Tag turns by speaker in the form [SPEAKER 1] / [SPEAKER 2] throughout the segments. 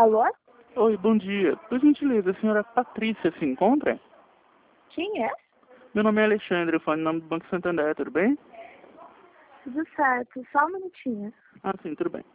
[SPEAKER 1] Alô?
[SPEAKER 2] Oi, bom dia. Por gentileza, a senhora Patrícia se encontra?
[SPEAKER 1] Quem é?
[SPEAKER 2] Meu nome é Alexandre, eu falo em nome do Banco Santander, tudo bem?
[SPEAKER 1] Tudo certo, só um minutinho.
[SPEAKER 2] Ah, sim, tudo bem.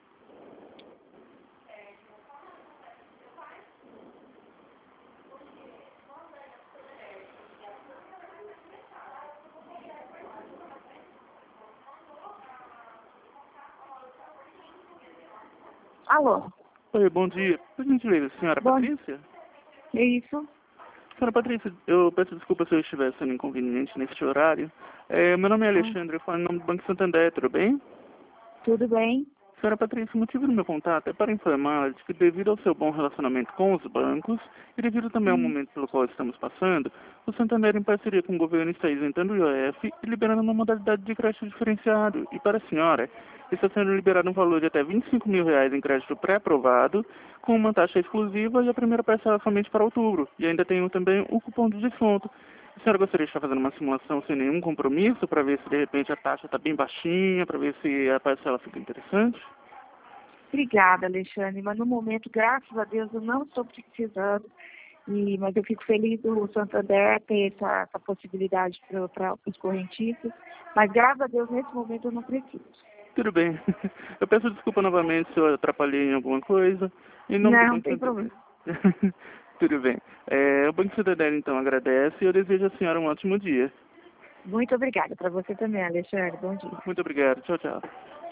[SPEAKER 1] Alô?
[SPEAKER 2] Oi, bom dia. Por gentileza, senhora
[SPEAKER 1] Bom,
[SPEAKER 2] Patrícia?
[SPEAKER 1] é isso?
[SPEAKER 2] Senhora Patrícia, eu peço desculpa se eu estiver sendo inconveniente neste horário. Meu nome é Alexandre, eu falo em nome do Banco Santander, tudo bem?
[SPEAKER 1] Tudo bem?
[SPEAKER 2] Senhora Patrícia, o motivo do meu contato é para informá-la de que devido ao seu bom relacionamento com os bancos e devido também ao momento pelo qual estamos passando, o Santander, em parceria com o governo, está isentando o IOF e liberando uma modalidade de crédito diferenciado. E para a senhora, está sendo liberado um valor de até R$ 25.000 em crédito pré-aprovado, com uma taxa exclusiva e a primeira parcela somente para outubro. E ainda tem também o cupom de desconto. A senhora gostaria de estar fazendo uma simulação sem nenhum compromisso para ver se de repente a taxa está bem baixinha, para ver se a parcela fica interessante?
[SPEAKER 1] Obrigada, Alexandre, mas no momento, graças a Deus, eu não estou precisando, mas eu fico feliz do Santander ter essa possibilidade para os correntistas, mas graças a Deus, nesse momento, eu não preciso.
[SPEAKER 2] Tudo bem. Eu peço desculpa novamente se eu atrapalhei em alguma coisa. Em nome do
[SPEAKER 1] Não, não
[SPEAKER 2] Banco
[SPEAKER 1] tem
[SPEAKER 2] Santander.
[SPEAKER 1] problema.
[SPEAKER 2] Tudo bem. O Banco Santander, então, agradece e eu desejo à senhora um ótimo dia.
[SPEAKER 1] Muito obrigada para você também, Alexandre. Bom dia.
[SPEAKER 2] Muito obrigado. Tchau, tchau.